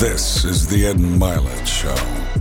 This is the Ed Milet Show.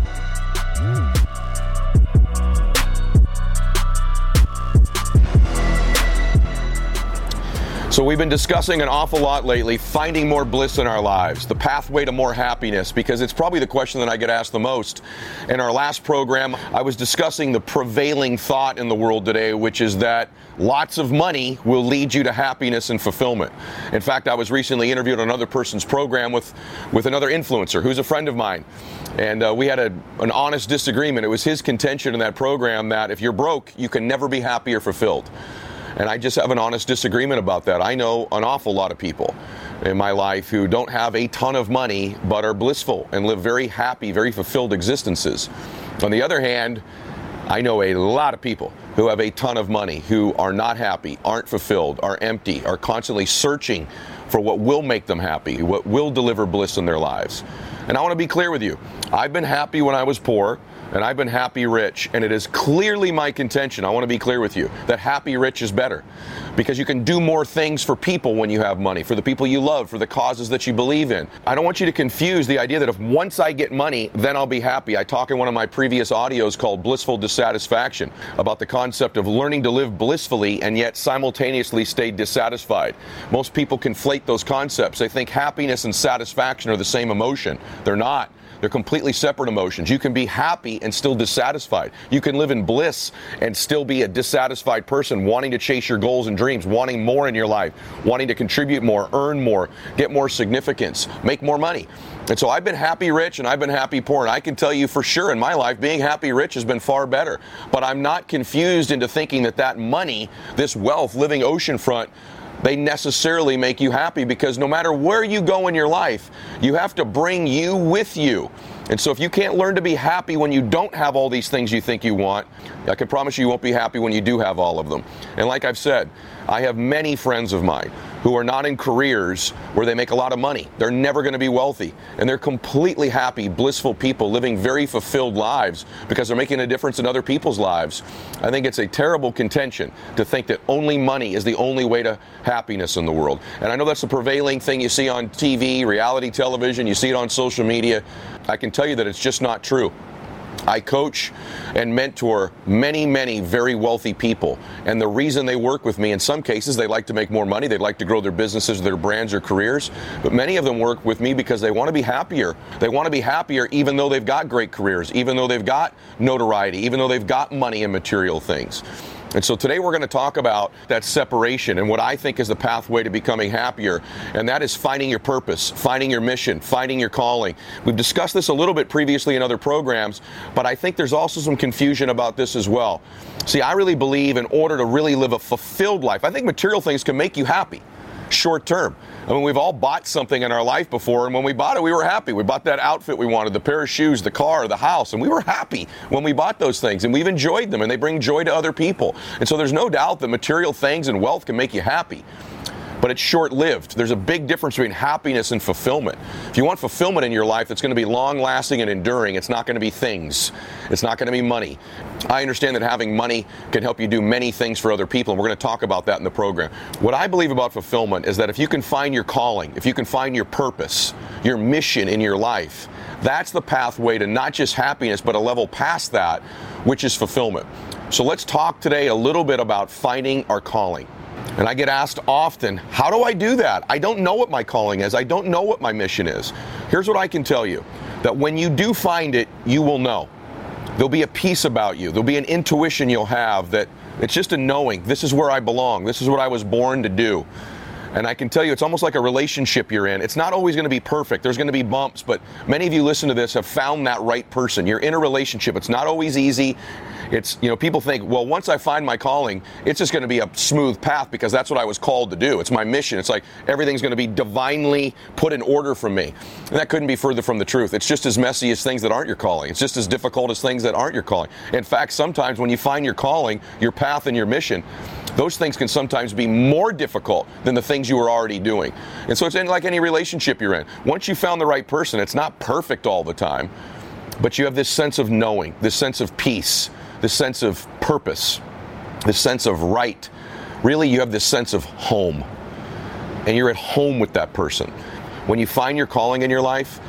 So we've been discussing an awful lot lately, finding more bliss in our lives, the pathway to more happiness, because it's probably the question that I get asked the most. In our last program, I was discussing the prevailing thought in the world today, which is that lots of money will lead you to happiness and fulfillment. In fact, I was recently interviewed on another person's program with another influencer who's a friend of mine. And we had an honest disagreement. It was his contention in that program that if you're broke, you can never be happy or fulfilled. And I just have an honest disagreement about that. I know an awful lot of people in my life who don't have a ton of money but are blissful and live very happy, very fulfilled existences. On the other hand, I know a lot of people who have a ton of money who are not happy, aren't fulfilled, are empty, are constantly searching for what will make them happy, what will deliver bliss in their lives. And I want to be clear with you. I've been happy when I was poor. And I've been happy rich, and it is clearly my contention, I want to be clear with you, that happy rich is better. Because you can do more things for people when you have money, for the people you love, for the causes that you believe in. I don't want you to confuse the idea that if once I get money, then I'll be happy. I talk in one of my previous audios called Blissful Dissatisfaction about the concept of learning to live blissfully and yet simultaneously stay dissatisfied. Most people conflate those concepts. They think happiness and satisfaction are the same emotion. They're not. They're completely separate emotions. You can be happy and still dissatisfied. You can live in bliss and still be a dissatisfied person, wanting to chase your goals and dreams, wanting more in your life, wanting to contribute more, earn more, get more significance, make more money. And so I've been happy rich and I've been happy poor. And I can tell you for sure in my life, being happy rich has been far better. But I'm not confused into thinking that money, this wealth, living oceanfront, they necessarily make you happy, because no matter where you go in your life, you have to bring you with you. And so if you can't learn to be happy when you don't have all these things you think you want, I can promise you won't be happy when you do have all of them. And like I've said, I have many friends of mine who are not in careers where they make a lot of money. They're never going to be wealthy. And they're completely happy, blissful people living very fulfilled lives because they're making a difference in other people's lives. I think it's a terrible contention to think that only money is the only way to happiness in the world. And I know that's the prevailing thing you see on TV, reality television, you see it on social media. I can tell you that it's just not true. I coach and mentor many, many very wealthy people. And the reason they work with me, in some cases, they like to make more money. They'd like to grow their businesses, their brands, or careers. But many of them work with me because they want to be happier. They want to be happier even though they've got great careers, even though they've got notoriety, even though they've got money and material things. And so today we're going to talk about that separation and what I think is the pathway to becoming happier, and that is finding your purpose, finding your mission, finding your calling. We've discussed this a little bit previously in other programs, but I think there's also some confusion about this as well. See, I really believe in order to really live a fulfilled life, I think material things can make you happy short term. I mean, we've all bought something in our life before, and when we bought it, we were happy. We bought that outfit we wanted, the pair of shoes, the car, the house, and we were happy when we bought those things, and we've enjoyed them, and they bring joy to other people. And so there's no doubt that material things and wealth can make you happy. But it's short-lived. There's a big difference between happiness and fulfillment. If you want fulfillment in your life that's going to be long-lasting and enduring, it's not going to be things. It's not going to be money. I understand that having money can help you do many things for other people, and we're going to talk about that in the program. What I believe about fulfillment is that if you can find your calling, if you can find your purpose, your mission in your life, that's the pathway to not just happiness, but a level past that, which is fulfillment. So let's talk today a little bit about finding our calling. And I get asked often, how do I do that? I don't know what my calling is. I don't know what my mission is. Here's what I can tell you, that when you do find it, you will know. There'll be a peace about you. There'll be an intuition you'll have that it's just a knowing. This is where I belong. This is what I was born to do. And I can tell you, it's almost like a relationship you're in. It's not always going to be perfect. There's going to be bumps, but many of you listen to this have found that right person. You're in a relationship. It's not always easy. It's, people think, well, once I find my calling, it's just going to be a smooth path because that's what I was called to do. It's my mission. It's like everything's going to be divinely put in order from me. And that couldn't be further from the truth. It's just as messy as things that aren't your calling. It's just as difficult as things that aren't your calling. In fact, sometimes when you find your calling, your path and your mission, those things can sometimes be more difficult than the things you were already doing. And so it's like any relationship you're in. Once you found the right person, it's not perfect all the time, but you have this sense of knowing, this sense of peace, this sense of purpose, this sense of right. Really, you have this sense of home. And you're at home with that person. When you find your calling in your life,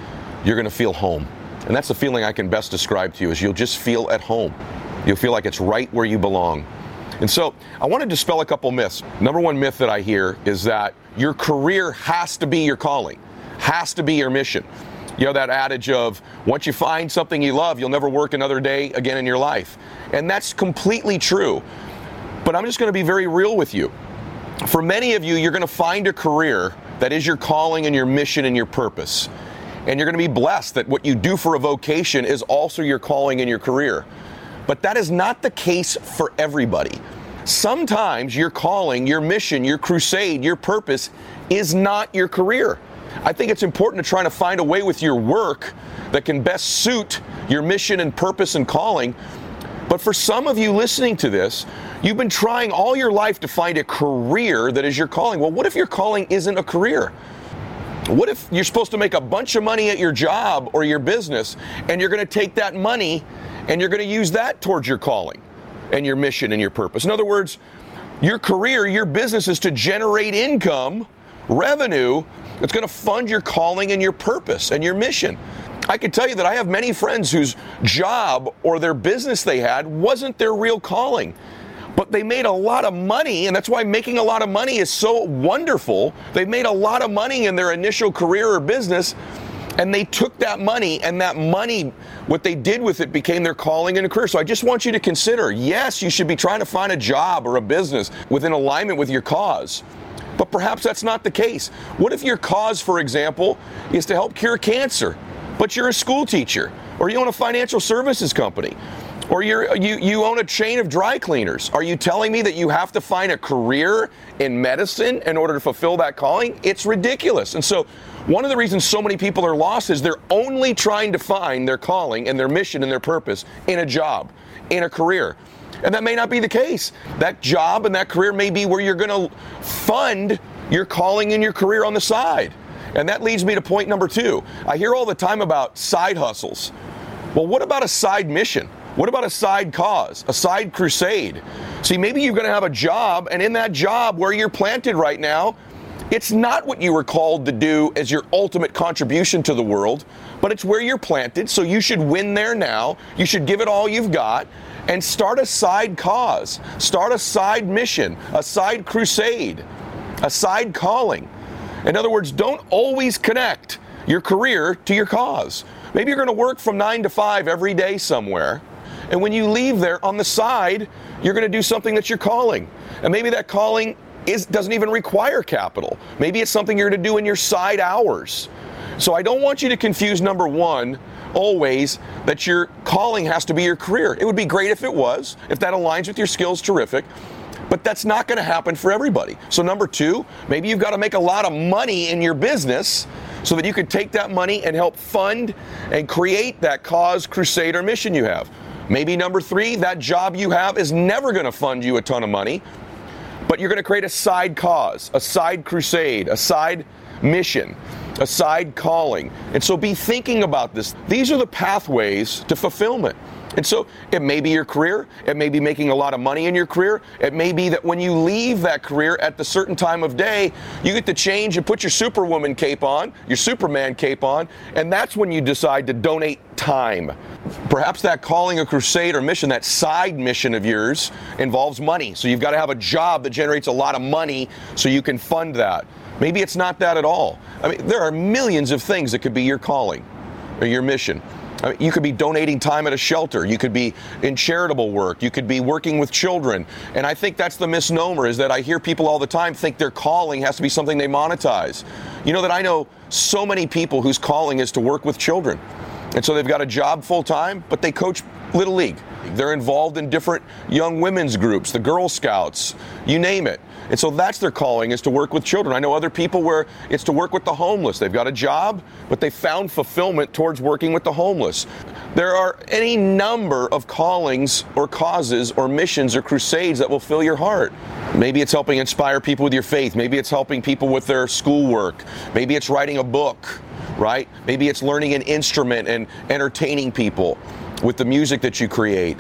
you're going to feel home. And that's the feeling I can best describe to you, is you'll just feel at home. You'll feel like it's right where you belong. And so I want to dispel a couple myths. Number one myth that I hear is that your career has to be your calling, has to be your mission. You know, that adage of once you find something you love, you'll never work another day again in your life. And that's completely true. But I'm just going to be very real with you. For many of you, you're going to find a career that is your calling and your mission and your purpose. And you're going to be blessed that what you do for a vocation is also your calling and your career. But that is not the case for everybody. Sometimes your calling, your mission, your crusade, your purpose is not your career. I think it's important to try to find a way with your work that can best suit your mission and purpose and calling. But for some of you listening to this, you've been trying all your life to find a career that is your calling. Well, what if your calling isn't a career? What if you're supposed to make a bunch of money at your job or your business, and you're going to take that money and you're going to use that towards your calling and your mission and your purpose? In other words, your career, your business is to generate income, revenue, that's going to fund your calling and your purpose and your mission. I can tell you that I have many friends whose job or their business they had wasn't their real calling. But they made a lot of money, and that's why making a lot of money is so wonderful. They made a lot of money in their initial career or business, and they took that money, and that money, what they did with it became their calling and a career. So I just want you to consider, yes, you should be trying to find a job or a business within alignment with your cause. But perhaps that's not the case. What if your cause, for example, is to help cure cancer, but you're a school teacher, or you own a financial services company, or you own a chain of dry cleaners? Are you telling me that you have to find a career in medicine in order to fulfill that calling? It's ridiculous. And so one of the reasons so many people are lost is they're only trying to find their calling and their mission and their purpose in a job, in a career. And that may not be the case. That job and that career may be where you're going to fund your calling and your career on the side. And that leads me to point number 2. I hear all the time about side hustles. Well, what about a side mission? What about a side cause, a side crusade? See, maybe you're going to have a job, and in that job where you're planted right now, it's not what you were called to do as your ultimate contribution to the world, but it's where you're planted, so you should win there now. You should give it all you've got and start a side cause, start a side mission, a side crusade, a side calling. In other words, don't always connect your career to your cause. Maybe you're going to work from 9 to 5 every day somewhere. And when you leave there on the side, you're going to do something that's your calling. And maybe that calling doesn't even require capital. Maybe it's something you're going to do in your side hours. So I don't want you to confuse, number 1, always that your calling has to be your career. It would be great if it was. If that aligns with your skills, terrific. But that's not going to happen for everybody. So number 2, maybe you've got to make a lot of money in your business so that you can take that money and help fund and create that cause, crusade, or mission you have. Maybe number 3, that job you have is never going to fund you a ton of money, but you're going to create a side cause, a side crusade, a side mission, a side calling. And so be thinking about this. These are the pathways to fulfillment. And so it may be your career. It may be making a lot of money in your career. It may be that when you leave that career at the certain time of day, you get to change and put your Superwoman cape on, your Superman cape on, and that's when you decide to donate time. Perhaps that calling, a crusade, or mission, that side mission of yours involves money. So you've got to have a job that generates a lot of money so you can fund that. Maybe it's not that at all. I mean, there are millions of things that could be your calling or your mission. I mean, you could be donating time at a shelter. You could be in charitable work. You could be working with children. And I think that's the misnomer, is that I hear people all the time think their calling has to be something they monetize. You know that I know so many people whose calling is to work with children. And so they've got a job full time, but they coach Little League. They're involved in different young women's groups, the Girl Scouts, you name it. And so that's their calling, is to work with children. I know other people where it's to work with the homeless. They've got a job, but they found fulfillment towards working with the homeless. There are any number of callings or causes or missions or crusades that will fill your heart. Maybe it's helping inspire people with your faith. Maybe it's helping people with their schoolwork. Maybe it's writing a book, right? Maybe it's learning an instrument and entertaining people with the music that you create.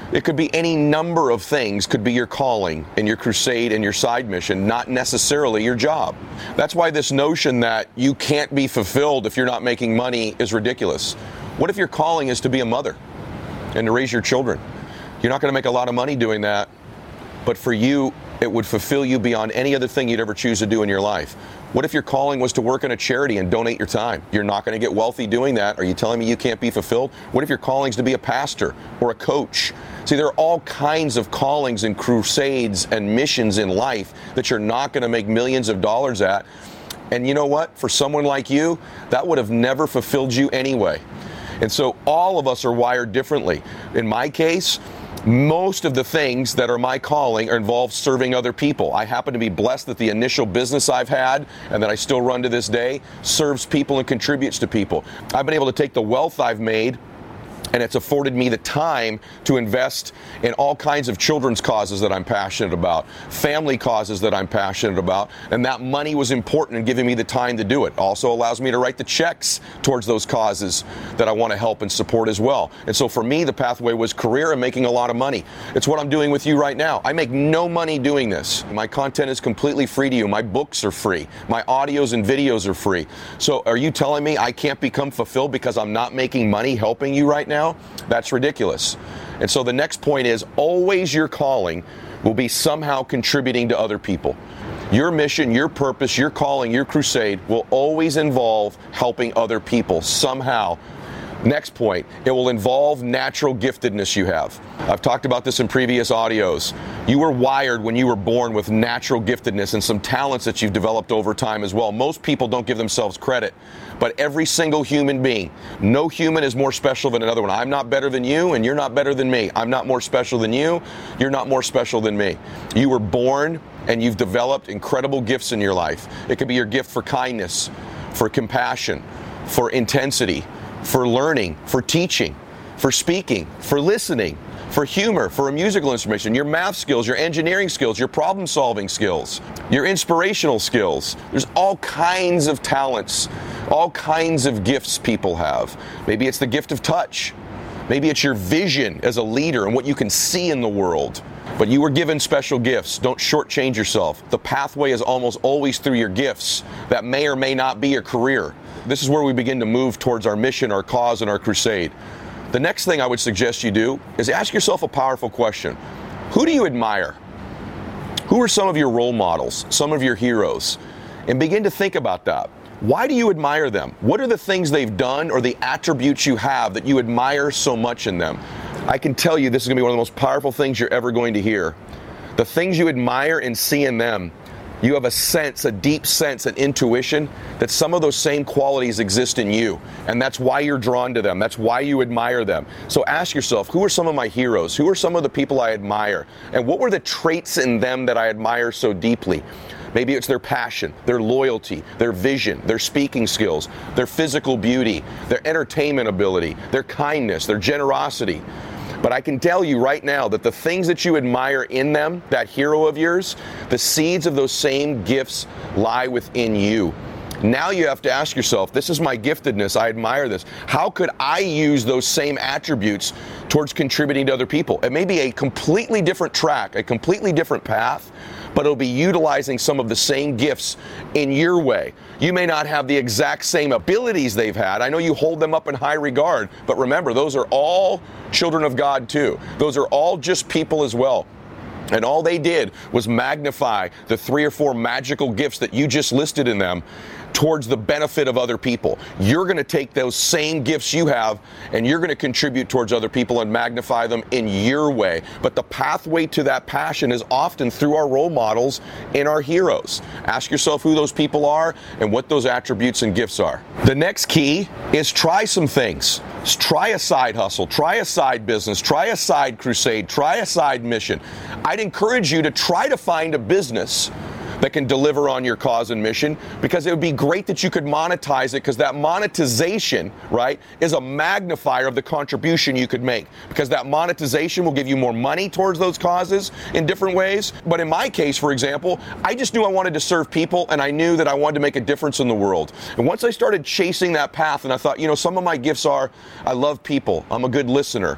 It could be any number of things, could be your calling and your crusade and your side mission, not necessarily your job. That's why this notion that you can't be fulfilled if you're not making money is ridiculous. What if your calling is to be a mother and to raise your children? You're not going to make a lot of money doing that, but for you, it would fulfill you beyond any other thing you'd ever choose to do in your life. What if your calling was to work in a charity and donate your time? You're not going to get wealthy doing that. Are you telling me you can't be fulfilled? What if your calling is to be a pastor or a coach? See, there are all kinds of callings and crusades and missions in life that you're not going to make millions of dollars at. And you know what? For someone like you, that would have never fulfilled you anyway. And so all of us are wired differently. In my case, most of the things that are my calling are involved serving other people. I happen to be blessed that the initial business I've had and that I still run to this day serves people and contributes to people. I've been able to take the wealth I've made, and it's afforded me the time to invest in all kinds of children's causes that I'm passionate about, family causes that I'm passionate about, and that money was important in giving me the time to do it. Also allows me to write the checks towards those causes that I want to help and support as well. And so for me, the pathway was career and making a lot of money. It's what I'm doing with you right now. I make no money doing this. My content is completely free to you. My books are free. My audios and videos are free. So are you telling me I can't become fulfilled because I'm not making money helping you right now? That's ridiculous. And so the next point is always your calling will be somehow contributing to other people. Your mission, your purpose, your calling, your crusade will always involve helping other people somehow. Next point, it will involve natural giftedness you have. I've talked about this in previous audios. You were wired when you were born with natural giftedness and some talents that you've developed over time as well. Most people don't give themselves credit, but every single human being, no human is more special than another one. I'm not better than you, and you're not better than me. I'm not more special than you. You're not more special than me. You were born and you've developed incredible gifts in your life. It could be your gift for kindness, for compassion, for intensity, for learning, for teaching, for speaking, for listening, for humor, for a musical instrument, your math skills, your engineering skills, your problem solving skills, your inspirational skills. There's all kinds of talents, all kinds of gifts people have. Maybe it's the gift of touch. Maybe it's your vision as a leader and what you can see in the world. But you were given special gifts. Don't shortchange yourself. The pathway is almost always through your gifts. That may or may not be your career. This is where we begin to move towards our mission, our cause, and our crusade. The next thing I would suggest you do is ask yourself a powerful question. Who do you admire? Who are some of your role models, some of your heroes? And begin to think about that. Why do you admire them? What are the things they've done or the attributes you have that you admire so much in them? I can tell you this is going to be one of the most powerful things you're ever going to hear. The things you admire and see in them, you have a sense, a deep sense, an intuition that some of those same qualities exist in you. And that's why you're drawn to them. That's why you admire them. So ask yourself, who are some of my heroes? Who are some of the people I admire? And what were the traits in them that I admire so deeply? Maybe it's their passion, their loyalty, their vision, their speaking skills, their physical beauty, their entertainment ability, their kindness, their generosity. But I can tell you right now that the things that you admire in them, that hero of yours, the seeds of those same gifts lie within you. Now you have to ask yourself, this is my giftedness, I admire this. How could I use those same attributes towards contributing to other people? It may be a completely different track, a completely different path, but it'll be utilizing some of the same gifts in your way. You may not have the exact same abilities they've had. I know you hold them up in high regard, but remember, those are all children of God too. Those are all just people as well. And all they did was magnify the 3 or 4 magical gifts that you just listed in them towards the benefit of other people. You're going to take those same gifts you have and you're going to contribute towards other people and magnify them in your way. But the pathway to that passion is often through our role models and our heroes. Ask yourself who those people are and what those attributes and gifts are. The next key is try some things. Try a side hustle, try a side business, try a side crusade, try a side mission. I'd encourage you to try to find a business that can deliver on your cause and mission, because it would be great that you could monetize it, because that monetization, right, is a magnifier of the contribution you could make, because that monetization will give you more money towards those causes in different ways. But in my case, for example, I just knew I wanted to serve people, and I knew that I wanted to make a difference in the world. And once I started chasing that path, and I thought, some of my gifts are, I love people, I'm a good listener,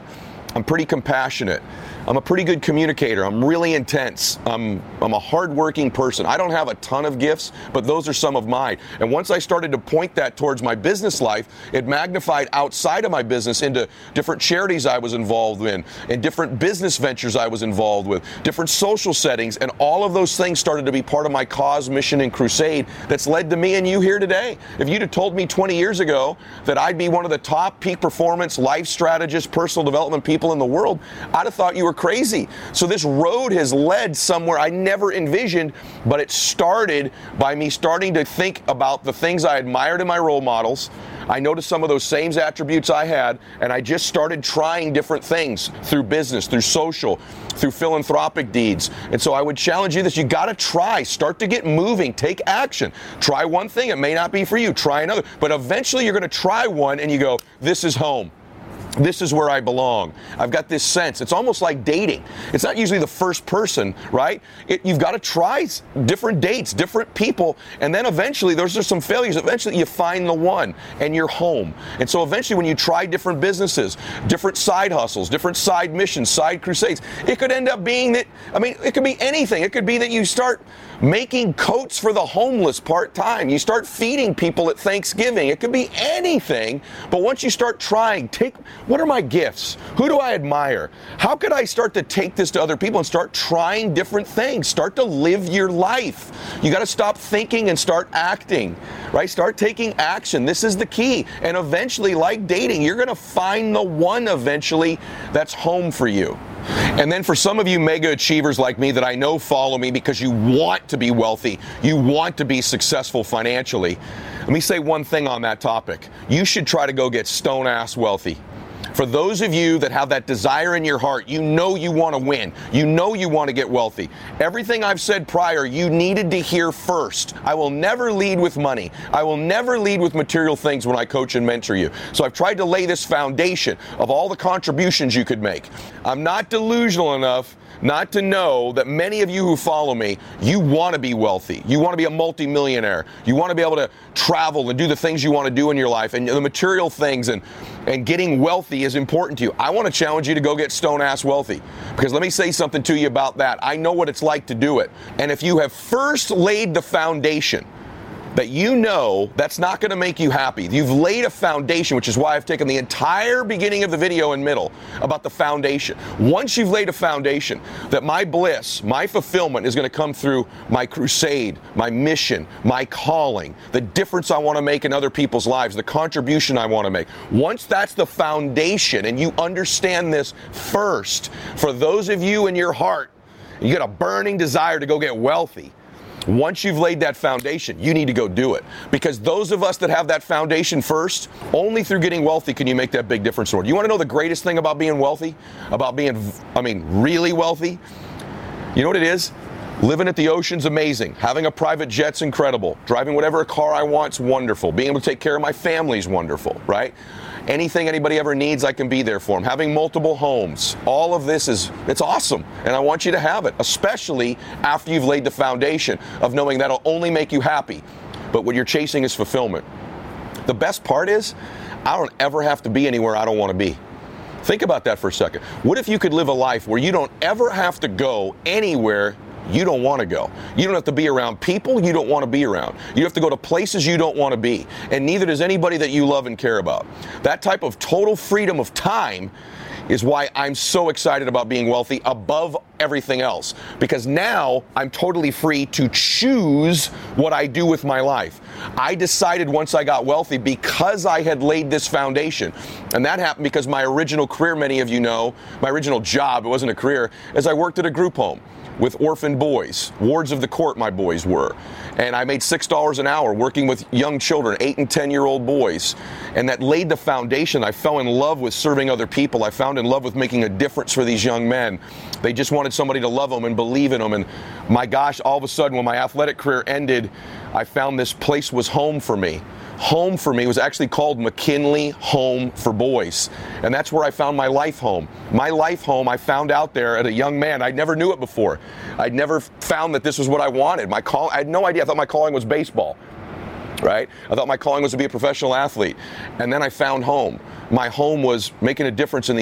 I'm pretty compassionate. I'm a pretty good communicator. I'm really intense. I'm a hardworking person. I don't have a ton of gifts, but those are some of mine. And once I started to point that towards my business life, it magnified outside of my business into different charities I was involved in, and different business ventures I was involved with, different social settings, and all of those things started to be part of my cause, mission, and crusade that's led to me and you here today. If you'd have told me 20 years ago that I'd be one of the top peak performance, life strategists, personal development people in the world, I'd have thought you were crazy. So this road has led somewhere I never envisioned, but it started by me starting to think about the things I admired in my role models. I noticed some of those same attributes I had, and I just started trying different things through business, through social, through philanthropic deeds. And so I would challenge you that you got to try, start to get moving, take action. Try one thing, it may not be for you, try another, but eventually you're going to try one and you go, this is home. This is where I belong. I've got this sense. It's almost like dating. It's not usually the first person, right? You've got to try different dates, different people, and then eventually, there's just some failures. Eventually, you find the one, and you're home. And so eventually, when you try different businesses, different side hustles, different side missions, side crusades, it could end up being that, it could be anything. It could be that you start making coats for the homeless part-time. You start feeding people at Thanksgiving. It could be anything, but once you start trying, what are my gifts? Who do I admire? How could I start to take this to other people and start trying different things? Start to live your life. You got to stop thinking and start acting, right? Start taking action. This is the key. And eventually, like dating, you're going to find the one eventually that's home for you. And then for some of you mega achievers like me that I know follow me because you want to be wealthy, you want to be successful financially, let me say one thing on that topic. You should try to go get stone-ass wealthy. For those of you that have that desire in your heart, you know you want to win. You know you want to get wealthy. Everything I've said prior, you needed to hear first. I will never lead with money. I will never lead with material things when I coach and mentor you. So I've tried to lay this foundation of all the contributions you could make. I'm not delusional enough not to know that many of you who follow me, you want to be wealthy. You want to be a multimillionaire. You want to be able to travel and do the things you want to do in your life, and the material things, and getting wealthy is important to you. I want to challenge you to go get stone-ass wealthy, because let me say something to you about that. I know what it's like to do it. And if you have first laid the foundation that you know that's not going to make you happy. You've laid a foundation, which is why I've taken the entire beginning of the video and middle about the foundation. Once you've laid a foundation that my bliss, my fulfillment is going to come through my crusade, my mission, my calling, the difference I want to make in other people's lives, the contribution I want to make. Once that's the foundation and you understand this first, for those of you in your heart, you got a burning desire to go get wealthy. Once you've laid that foundation, you need to go do it. Because those of us that have that foundation first, only through getting wealthy can you make that big difference. You want to know the greatest thing about being wealthy? About being, really wealthy? You know what it is? Living at the ocean's amazing. Having a private jet's incredible. Driving whatever car I want's wonderful. Being able to take care of my family's wonderful, right? Anything anybody ever needs, I can be there for them. Having multiple homes. All of this it's awesome. And I want you to have it, especially after you've laid the foundation of knowing that'll only make you happy. But what you're chasing is fulfillment. The best part is, I don't ever have to be anywhere I don't want to be. Think about that for a second. What if you could live a life where you don't ever have to go anywhere you don't want to go? You don't have to be around people you don't want to be around. You have to go to places you don't want to be. And neither does anybody that you love and care about. That type of total freedom of time is why I'm so excited about being wealthy above everything else. Because now I'm totally free to choose what I do with my life. I decided once I got wealthy because I had laid this foundation. And that happened because my original career, many of you know, my original job, it wasn't a career, is I worked at a group home with orphan boys, wards of the court my boys were. And I made $6 an hour working with young children, 8 and 10-year-old boys. And that laid the foundation. I fell in love with serving other people. I found in love with making a difference for these young men. They just wanted somebody to love them and believe in them. And my gosh, all of a sudden when my athletic career ended, I found this place was home for me. Home for me was actually called McKinley Home for Boys. And that's where I found my life home. My life home I found out there at a young man. I never knew it before. I'd never found that this was what I wanted. I had no idea. I thought my calling was baseball, right? I thought my calling was to be a professional athlete. And then I found home. My home was making a difference in these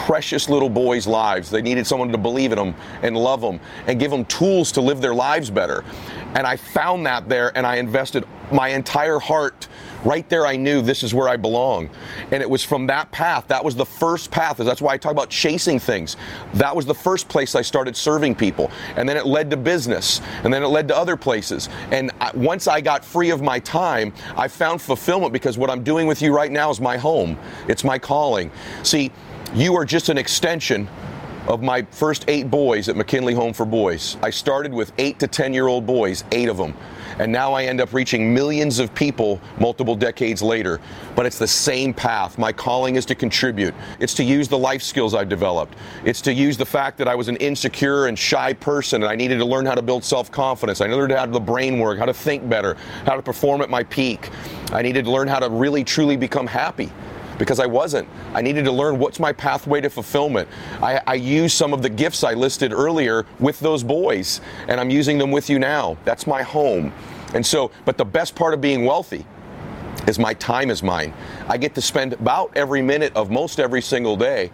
precious little boys' lives. They needed someone to believe in them and love them and give them tools to live their lives better. And I found that there, and I invested my entire heart. Right there, I knew this is where I belong. And it was from that path. That was the first path. That's why I talk about chasing things. That was the first place I started serving people. And then it led to business. And then it led to other places. And once I got free of my time, I found fulfillment, because what I'm doing with you right now is my home. It's my calling. See, you are just an extension of my first 8 boys at McKinley Home for Boys. I started with 8 to 10-year-old boys, 8 of them. And now I end up reaching millions of people multiple decades later. But it's the same path. My calling is to contribute. It's to use the life skills I've developed. It's to use the fact that I was an insecure and shy person, and I needed to learn how to build self-confidence. I learned how to do the brain work, how to think better, how to perform at my peak. I needed to learn how to really, truly become happy, because I wasn't. I needed to learn what's my pathway to fulfillment. I use some of the gifts I listed earlier with those boys, and I'm using them with you now. That's my home. And so, but the best part of being wealthy is my time is mine. I get to spend about every minute of most every single day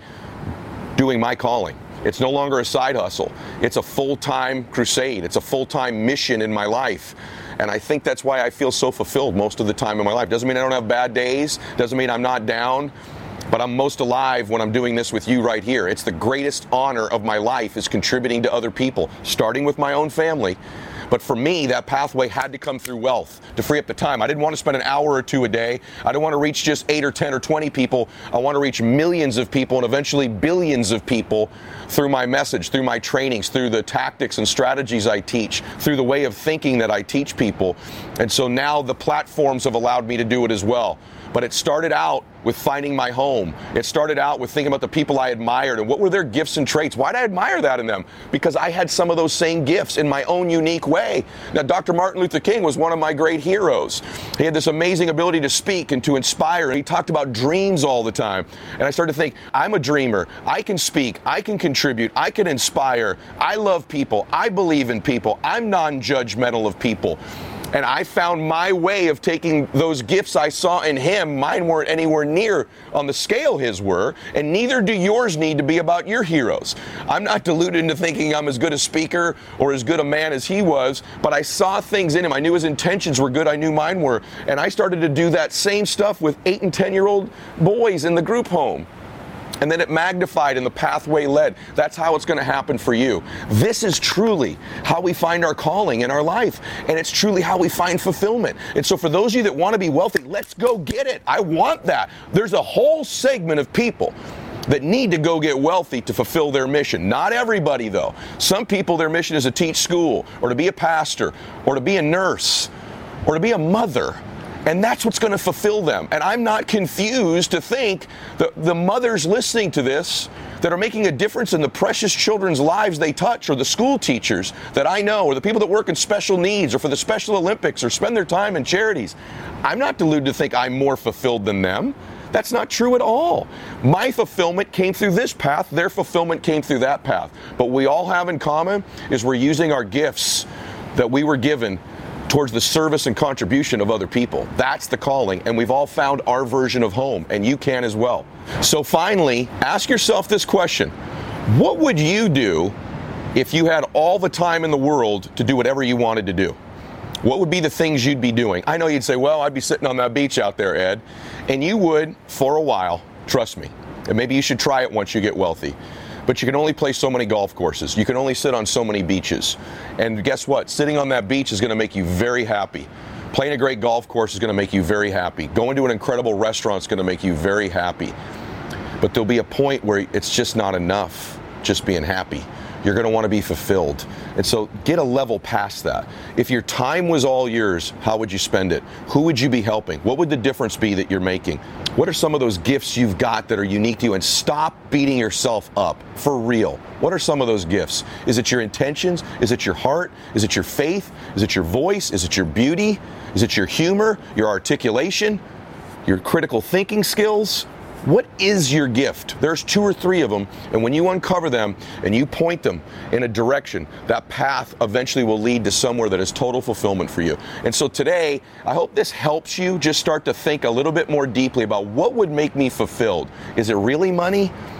doing my calling. It's no longer a side hustle. It's a full-time crusade. It's a full-time mission in my life. And I think that's why I feel so fulfilled most of the time in my life. Doesn't mean I don't have bad days. Doesn't mean I'm not down. But I'm most alive when I'm doing this with you right here. It's the greatest honor of my life, is contributing to other people, starting with my own family. But for me, that pathway had to come through wealth to free up the time. I didn't want to spend an hour or two a day. I didn't want to reach just 8 or 10 or 20 people. I want to reach millions of people, and eventually billions of people, through my message, through my trainings, through the tactics and strategies I teach, through the way of thinking that I teach people. And so now the platforms have allowed me to do it as well. But it started out with finding my home. It started out with thinking about the people I admired and what were their gifts and traits. Why did I admire that in them? Because I had some of those same gifts in my own unique way. Now, Dr. Martin Luther King was one of my great heroes. He had this amazing ability to speak and to inspire. And he talked about dreams all the time. And I started to think, I'm a dreamer. I can speak. I can contribute. I can inspire. I love people. I believe in people. I'm non-judgmental of people. And I found my way of taking those gifts I saw in him. Mine weren't anywhere near on the scale his were, and neither do yours need to be about your heroes. I'm not deluded into thinking I'm as good a speaker or as good a man as he was, but I saw things in him. I knew his intentions were good. I knew mine were. And I started to do that same stuff with 8 and 10-year-old boys in the group home. And then it magnified and the pathway led. That's how it's going to happen for you. This is truly how we find our calling in our life. And it's truly how we find fulfillment. And so for those of you that want to be wealthy, let's go get it. I want that. There's a whole segment of people that need to go get wealthy to fulfill their mission. Not everybody, though. Some people, their mission is to teach school, or to be a pastor, or to be a nurse, or to be a mother. And that's what's going to fulfill them. And I'm not confused to think that the mothers listening to this that are making a difference in the precious children's lives they touch, or the school teachers that I know, or the people that work in special needs, or for the Special Olympics, or spend their time in charities. I'm not deluded to think I'm more fulfilled than them. That's not true at all. My fulfillment came through this path. Their fulfillment came through that path. But what we all have in common is we're using our gifts that we were given towards the service and contribution of other people. That's the calling, and we've all found our version of home, and you can as well. So finally, ask yourself this question. What would you do if you had all the time in the world to do whatever you wanted to do? What would be the things you'd be doing? I know you'd say, well, I'd be sitting on that beach out there, Ed. And you would for a while, trust me. And maybe you should try it once you get wealthy. But you can only play so many golf courses. You can only sit on so many beaches. And guess what? Sitting on that beach is going to make you very happy. Playing a great golf course is going to make you very happy. Going to an incredible restaurant is going to make you very happy. But there'll be a point where it's just not enough just being happy. You're going to want to be fulfilled. And so get a level past that. If your time was all yours, how would you spend it? Who would you be helping? What would the difference be that you're making? What are some of those gifts you've got that are unique to you? And stop beating yourself up for real. What are some of those gifts? Is it your intentions? Is it your heart? Is it your faith? Is it your voice? Is it your beauty? Is it your humor, your articulation, your critical thinking skills? What is your gift? There's 2 or 3 of them, and when you uncover them and you point them in a direction, that path eventually will lead to somewhere that is total fulfillment for you. And so today, I hope this helps you just start to think a little bit more deeply about what would make me fulfilled. Is it really money?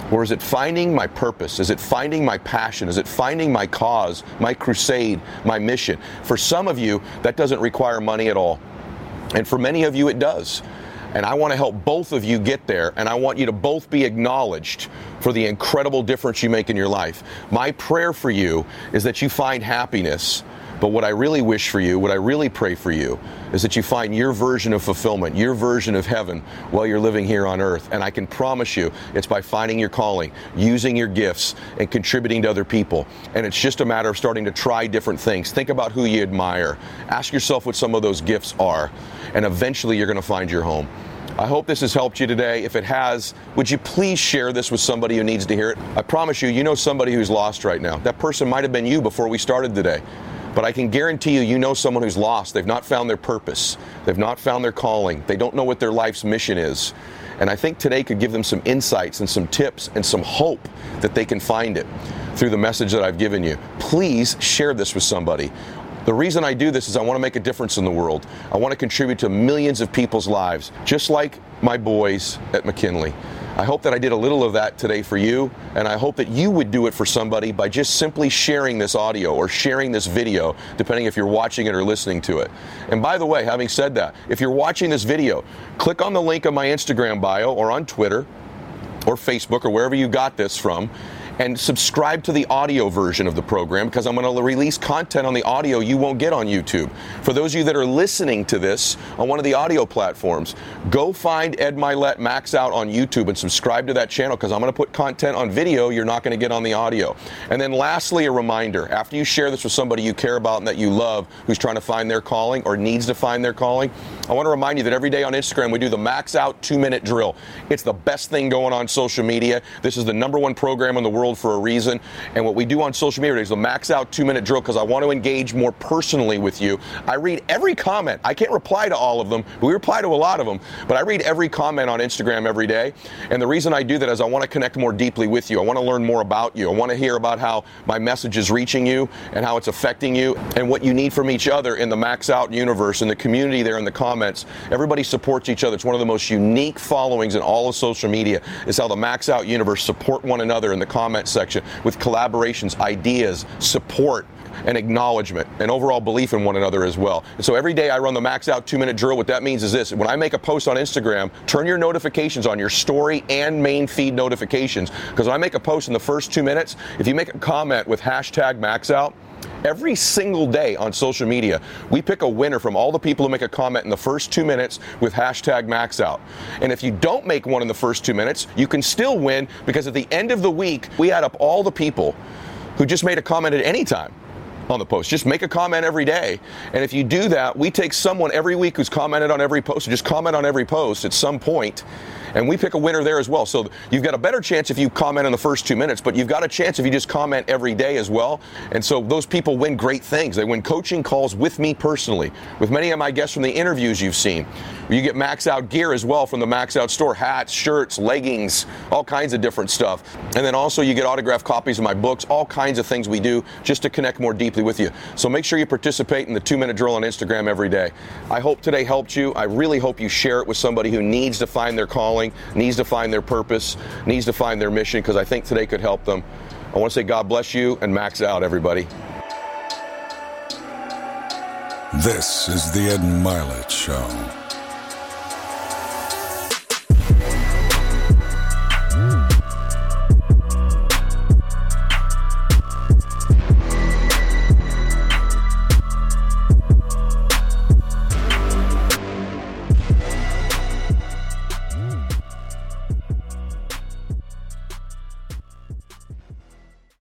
Or is it finding my purpose? Is it finding my passion? Is it finding my cause, my crusade, my mission? For some of you, that doesn't require money at all. And for many of you, it does. And I want to help both of you get there, and I want you to both be acknowledged for the incredible difference you make in your life. My prayer for you is that you find happiness. But what I really wish for you, what I really pray for you, is that you find your version of fulfillment, your version of heaven while you're living here on earth. And I can promise you, it's by finding your calling, using your gifts, and contributing to other people. And it's just a matter of starting to try different things. Think about who you admire. Ask yourself what some of those gifts are. And eventually you're going to find your home. I hope this has helped you today. If it has, would you please share this with somebody who needs to hear it? I promise you, you know somebody who's lost right now. That person might have been you before we started today. But I can guarantee you, you know someone who's lost. They've not found their purpose. They've not found their calling. They don't know what their life's mission is. And I think today could give them some insights and some tips and some hope that they can find it through the message that I've given you. Please share this with somebody. The reason I do this is I want to make a difference in the world. I want to contribute to millions of people's lives, just like my boys at McKinley. I hope that I did a little of that today for you, and I hope that you would do it for somebody by just simply sharing this audio or sharing this video, depending if you're watching it or listening to it. And by the way, having said that, if you're watching this video, click on the link on my Instagram bio or on Twitter or Facebook or wherever you got this from, and subscribe to the audio version of the program, because I'm going to release content on the audio you won't get on YouTube. For those of you that are listening to this on one of the audio platforms, go find Ed Mylett Max Out on YouTube and subscribe to that channel, because I'm going to put content on video you're not going to get on the audio. And then lastly, a reminder, after you share this with somebody you care about and that you love who's trying to find their calling or needs to find their calling, I want to remind you that every day on Instagram we do the Max Out 2-minute drill. It's the best thing going on social media. This is the #1 program in the world for a reason. And what we do on social media is the Max Out 2-minute drill, because I want to engage more personally with you. I read every comment. I can't reply to all of them, but we reply to a lot of them. But I read every comment on Instagram every day. And the reason I do that is I want to connect more deeply with you. I want to learn more about you. I want to hear about how my message is reaching you and how it's affecting you and what you need from each other in the Max Out universe, in the community there in the comments. Everybody supports each other. It's one of the most unique followings in all of social media, is how the Max Out universe support one another in the comment section with collaborations, ideas, support, and acknowledgement, and overall belief in one another as well. And so every day I run the Max Out 2-minute drill. What that means is this: when I make a post on Instagram, turn your notifications on, your story and main feed notifications, because when I make a post in the first 2 minutes, if you make a comment with #MaxOut, every single day on social media, we pick a winner from all the people who make a comment in the first 2 minutes with #MaxOut. And if you don't make one in the first 2 minutes, you can still win, because at the end of the week, we add up all the people who just made a comment at any time on the post. Just make a comment every day. And if you do that, we take someone every week who's commented on every post, or just comment on every post at some point, and we pick a winner there as well. So you've got a better chance if you comment in the first 2 minutes, but you've got a chance if you just comment every day as well. And so those people win great things. They win coaching calls with me personally, with many of my guests from the interviews you've seen. You get Max Out gear as well from the Max Out store: hats, shirts, leggings, all kinds of different stuff. And then also you get autographed copies of my books, all kinds of things we do just to connect more deeply with you. So make sure you participate in the 2-minute drill on Instagram every day. I hope today helped you. I really hope you share it with somebody who needs to find their calling, needs to find their purpose, needs to find their mission, because I think today could help them. I want to say God bless you, and Max Out, everybody. This is the Ed Mylett Show.